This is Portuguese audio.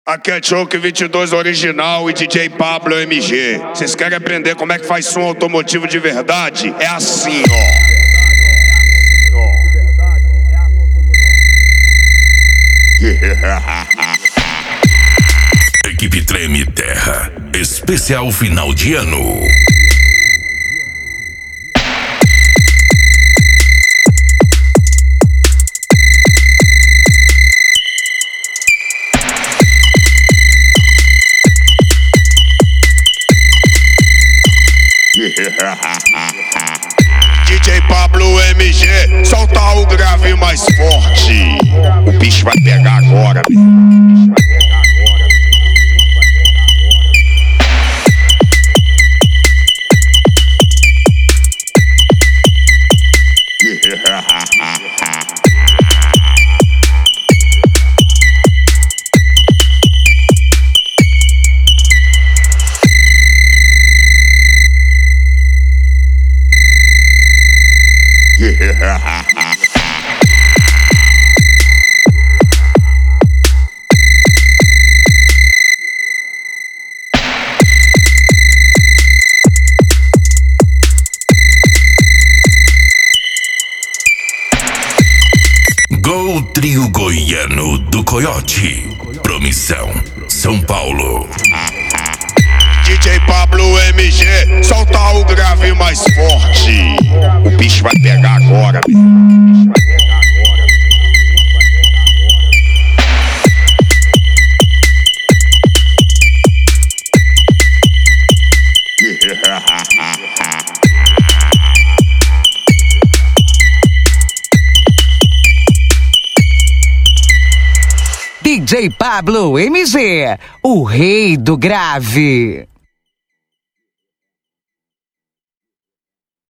Aqui é Choke 22 original e DJ Pablo MG. Vocês querem aprender como é que faz som automotivo de verdade? É assim, ó. Equipe Treme Terra, especial final de ano. DJ Pablo MG, solta o grave mais forte. O bicho vai pegar agora, Gol Trio Goiano do Coiote. Promissão, São Paulo. DJ Pablo MG, solta o grave mais forte. O bicho vai pegar agora, DJ Pablo MG, o rei do grave.